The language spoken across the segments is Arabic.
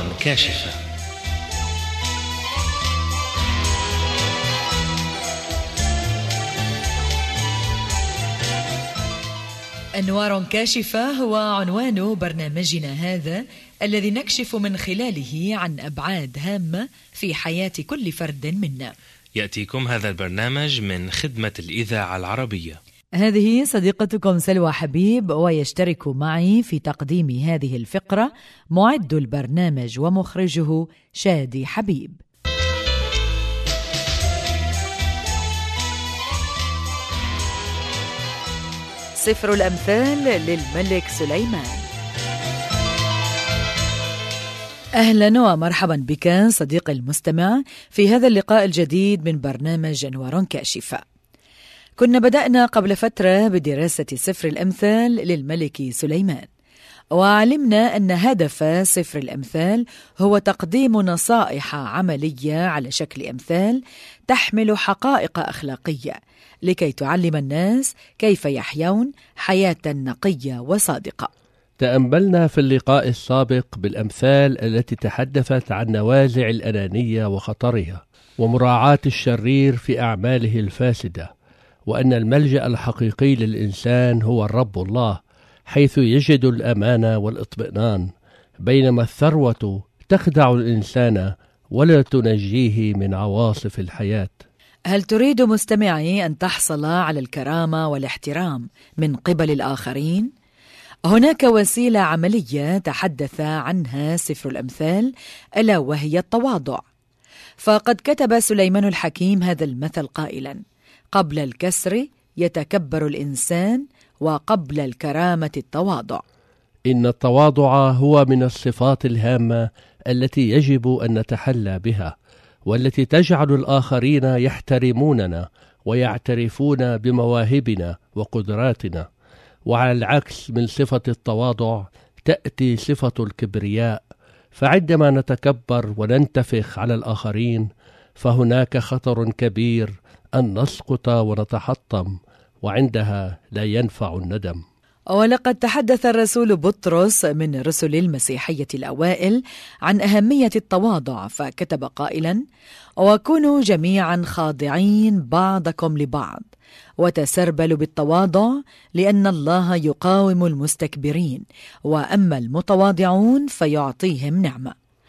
كاشفة. أنوار كاشفة هو عنوان برنامجنا هذا، الذي نكشف من خلاله عن أبعاد هامة في حياة كل فرد منا. يأتيكم هذا البرنامج من خدمة الإذاعة العربية. هذه صديقتكم سلوى حبيب، ويشترك معي في تقديم هذه الفقرة معد البرنامج ومخرجه شادي حبيب. سفر الأمثال للملك سليمان. أهلا ومرحبا بك صديقي المستمع في هذا اللقاء الجديد من برنامج أنوار كاشفة. كنا بدأنا قبل فترة بدراسة سفر الأمثال للملك سليمان، وعلمنا أن هدف سفر الأمثال هو تقديم نصائح عملية على شكل أمثال تحمل حقائق أخلاقية لكي تعلم الناس كيف يحيون حياة نقية وصادقة. تأملنا في اللقاء السابق بالأمثال التي تحدثت عن نوازع الأنانية وخطرها ومراعاة الشرير في أعماله الفاسدة، وأن الملجأ الحقيقي للإنسان هو الرب الله، حيث يجد الأمان والإطمئنان، بينما الثروة تخدع الإنسان ولا تنجيه من عواصف الحياة. هل تريد مستمعي أن تحصل على الكرامة والاحترام من قبل الآخرين؟ هناك وسيلة عملية تحدث عنها سفر الأمثال، ألا وهي التواضع. فقد كتب سليمان الحكيم هذا المثل قائلا: قبل الكسر يتكبر الإنسان، وقبل الكرامة التواضع. إن التواضع هو من الصفات الهامة التي يجب أن نتحلى بها، والتي تجعل الآخرين يحترموننا ويعترفون بمواهبنا وقدراتنا. وعلى العكس من صفة التواضع تأتي صفة الكبرياء، فعندما نتكبر وننتفخ على الآخرين فهناك خطر كبير أن نسقط ونتحطم، وعندها لا ينفع الندم. ولقد تحدث الرسول بطرس من رسل المسيحية الأوائل عن أهمية التواضع، فكتب قائلا: وكونوا جميعا خاضعين بعضكم لبعض، وتسربلوا بالتواضع، لأن الله يقاوم المستكبرين، وأما المتواضعون فيعطيهم نعمة.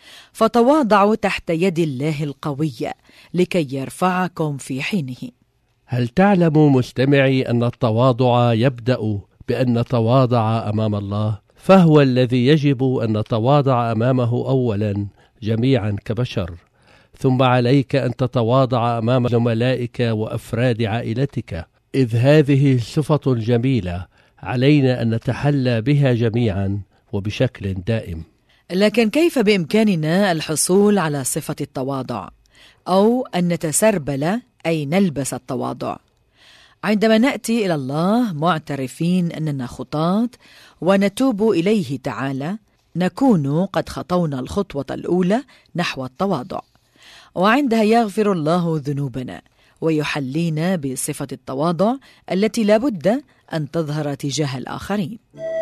فتواضعوا تحت يد الله القوية لكي يرفعكم في حينه. هل تعلم مستمعي أن التواضع يبدأ بأن نتواضع أمام الله؟ فهو الذي يجب أن نتواضع أمامه أولا جميعا كبشر، ثم عليك أن تتواضع أمام زملائك وأفراد عائلتك، إذ هذه صفة جميلة علينا أن نتحلى بها جميعا وبشكل دائم. لكن كيف بإمكاننا الحصول على صفة التواضع، أو أن نتسربل أي نلبس التواضع؟ عندما نأتي إلى الله معترفين أننا خطاة ونتوب إليه تعالى، نكون قد خطونا الخطوة الأولى نحو التواضع، وعندها يغفر الله ذنوبنا ويحلينا بصفة التواضع التي لا بد أن تظهر تجاه الآخرين.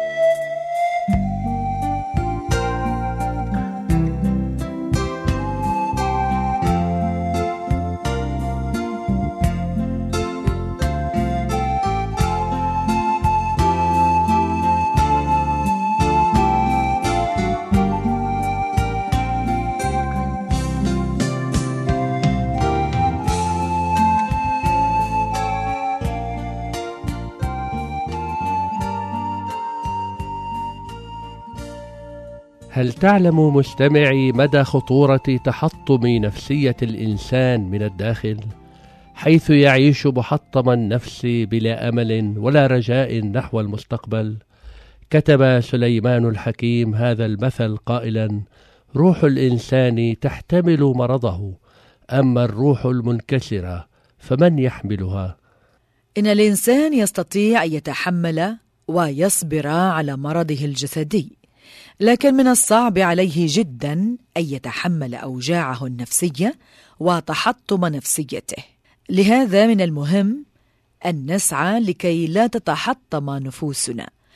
هل تعلم مستمعي مدى خطورة تحطم نفسية الإنسان من الداخل، حيث يعيش محطم النفس بلا أمل ولا رجاء نحو المستقبل؟ كتب سليمان الحكيم هذا المثل قائلا: روح الإنسان تحتمل مرضه، أما الروح المنكسرة فمن يحملها؟ إن الإنسان يستطيع أن يتحمل ويصبر على مرضه الجسدي، لكن من الصعب عليه جدا أن يتحمل أوجاعه النفسية وتحطم نفسيته. لهذا من المهم أن نسعى لكي لا تتحطم نفوسنا،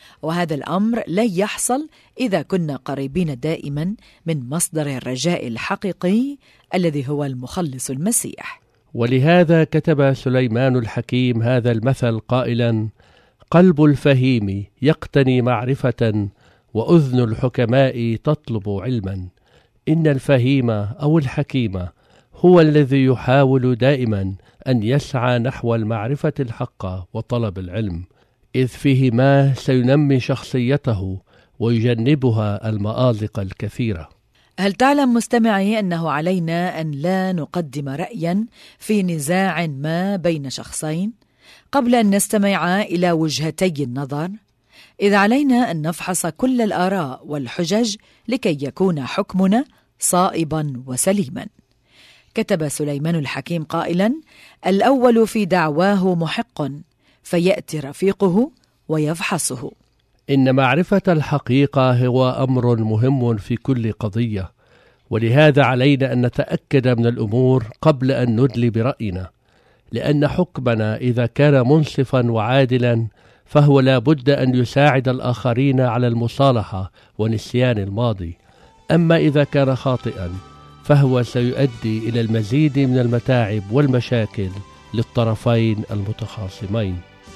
وهذا الأمر لا يحصل إذا كنا قريبين دائما من مصدر الرجاء الحقيقي الذي هو المخلص المسيح. ولهذا كتب سليمان الحكيم هذا المثل قائلا: قلب الفهيم يقتني معرفة، وأذن الحكماء تطلب علما. إن الفهيم أو الحكيم هو الذي يحاول دائما أن يسعى نحو المعرفة الحقة وطلب العلم، إذ فيهما سينمي شخصيته ويجنبها المآزق الكثيرة. هل تعلم مستمعي أنه علينا أن لا نقدم رأيا في نزاع ما بين شخصين قبل أن نستمع إلى وجهتي النظر؟ إذ علينا أن نفحص كل الآراء والحجج لكي يكون حكمنا صائبا وسليما. كتب سليمان الحكيم قائلا: الأول في دعواه محق، فيأتي رفيقه ويفحصه. إن معرفة الحقيقة هو أمر مهم في كل قضية، ولهذا علينا أن نتأكد من الأمور قبل أن ندلي برأينا، لأن حكمنا إذا كان منصفا وعادلا فهو لا بد أن يساعد الآخرين على المصالحة ونسيان الماضي. أما إذا كان خاطئا فهو سيؤدي إلى المزيد من المتاعب والمشاكل للطرفين المتخاصمين.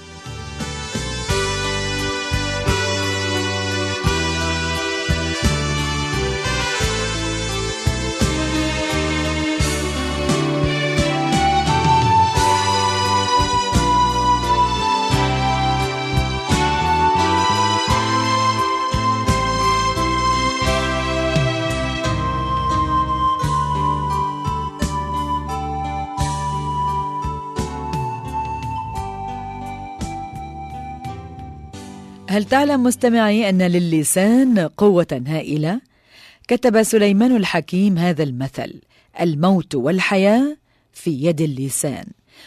هل تعلم مستمعي أن للسان قوة هائلة؟ كتب سليمان الحكيم هذا المثل: الموت والحياة في يد اللسان،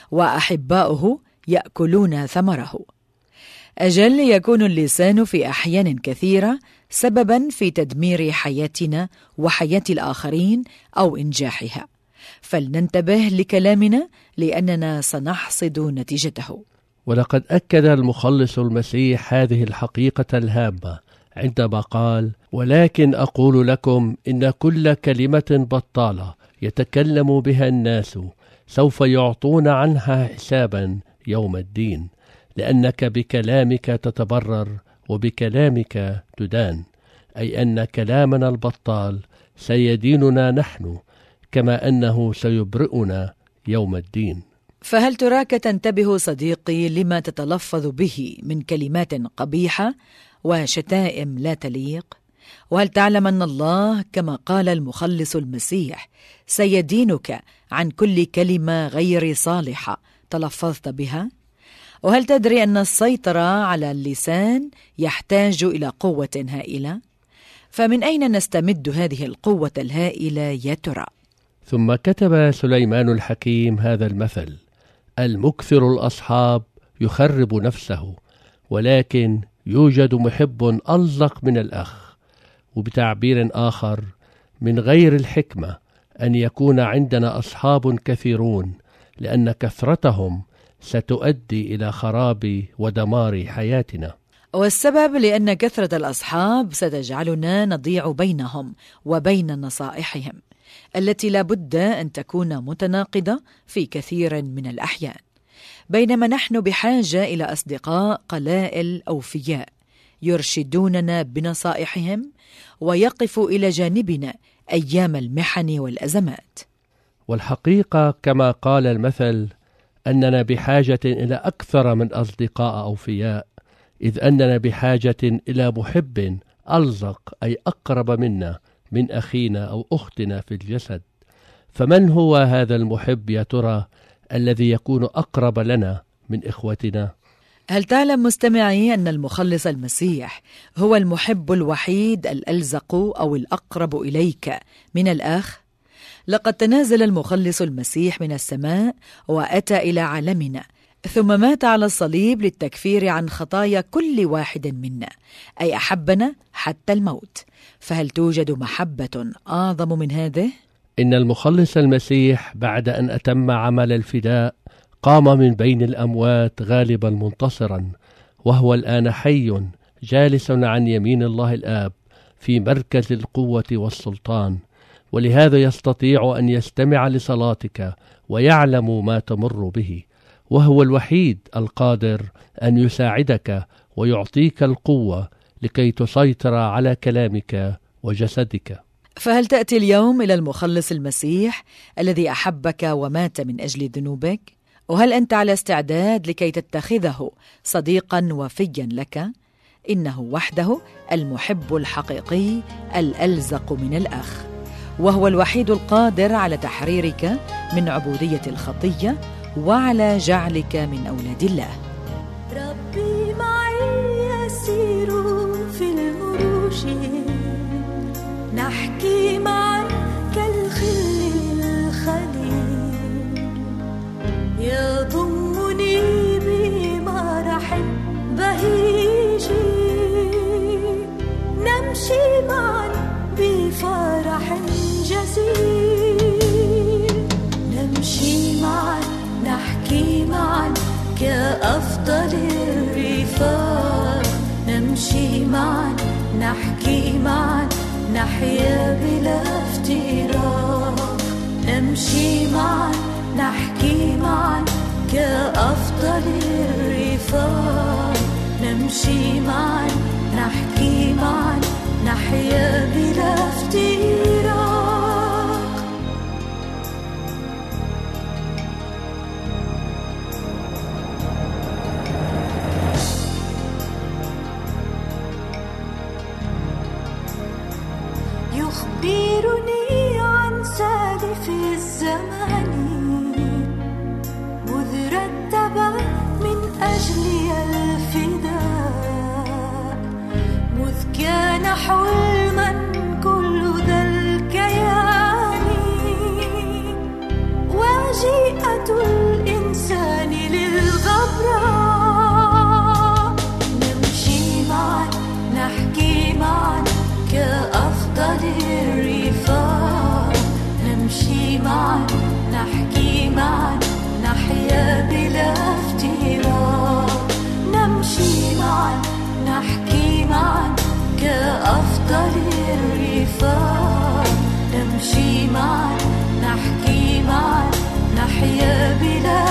وأحباؤه يأكلون ثمره. أجل يكون اللسان في أحيان كثيرة سببا في تدمير حياتنا وحياة الآخرين أو إنجاحها، فلننتبه لكلامنا لأننا سنحصد نتيجته. ولقد أكد المخلص المسيح هذه الحقيقة الهامة عندما قال: ولكن أقول لكم إن كل كلمة بطالة يتكلم بها الناس سوف يعطون عنها حسابا يوم الدين، لأنك بكلامك تتبرر وبكلامك تدان، أي أن كلامنا البطال سيديننا نحن كما أنه سيبرئنا يوم الدين. فهل تراك تنتبه صديقي لما تتلفظ به من كلمات قبيحة وشتائم لا تليق؟ وهل تعلم أن الله كما قال المخلص المسيح سيدينك عن كل كلمة غير صالحة تلفظت بها؟ وهل تدري أن السيطرة على اللسان يحتاج إلى قوة هائلة؟ فمن أين نستمد هذه القوة الهائلة يا ترى؟ ثم كتب سليمان الحكيم هذا المثل: المكثر الأصحاب يخرب نفسه، ولكن يوجد محب ألصق من الأخ. وبتعبير آخر، من غير الحكمة أن يكون عندنا أصحاب كثيرون، لأن كثرتهم ستؤدي إلى خراب ودمار حياتنا. والسبب لأن كثرة الأصحاب ستجعلنا نضيع بينهم وبين نصائحهم التي لا بد أن تكون متناقضة في كثير من الأحيان، بينما نحن بحاجة إلى أصدقاء قلائل أوفياء يرشدوننا بنصائحهم ويقفوا إلى جانبنا أيام المحن والأزمات. والحقيقة كما قال المثل أننا بحاجة إلى أكثر من أصدقاء أوفياء، إذ أننا بحاجة إلى محب ألصق، أي أقرب منا من أخينا أو أختنا في الجسد. فمن هو هذا المحب يا ترى الذي يكون أقرب لنا من إخوتنا؟ هل تعلم مستمعي أن المخلص المسيح هو المحب الوحيد الألزق أو الأقرب إليك من الأخ؟ لقد تنازل المخلص المسيح من السماء وأتى إلى عالمنا، ثم مات على الصليب للتكفير عن خطايا كل واحد منا، أي أحبنا حتى الموت. فهل توجد محبة أعظم من هذه؟ إن المخلص المسيح بعد أن أتم عمل الفداء قام من بين الأموات غالبا منتصرا، وهو الآن حي جالس عن يمين الله الآب في مركز القوة والسلطان، ولهذا يستطيع أن يستمع لصلاتك ويعلم ما تمر به، وهو الوحيد القادر أن يساعدك ويعطيك القوة لكي تسيطر على كلامك وجسدك. فهل تأتي اليوم إلى المخلص المسيح الذي أحبك ومات من أجل ذنوبك؟ وهل أنت على استعداد لكي تتخذه صديقا وفيا لك؟ إنه وحده المحب الحقيقي الألزق من الأخ، وهو الوحيد القادر على تحريرك من عبودية الخطية وعلى جعلك من أولاد الله. ربي معي يسير في المروج، نحكي معا كالخل الخليل، يضمني بمرح بهيج، نمشي معا بفرح جزيل، نمشي معا نحكي معا كأفضل الرفاق، نمشي معا نحكي معا نحيا بلا افتراق، نمشي معا نحكي معا كأفضل الرفاق، نمشي معا نحكي معا نحيا بلا افتراق. يخبرني عن سالف الزمان، مذ رتب من أجلي الفداء، مذ كان حلما كل ذا الكيان، وجيئة الإنسان للغبراء، نمشي معا نحكي معا كأفضل الرفاق، نمشي معا نحكي معا نحيا بلا افتراق، نمشي معا نحكي معا كأفضل الرفاق، نمشي معا نحكي معا نحيا بلا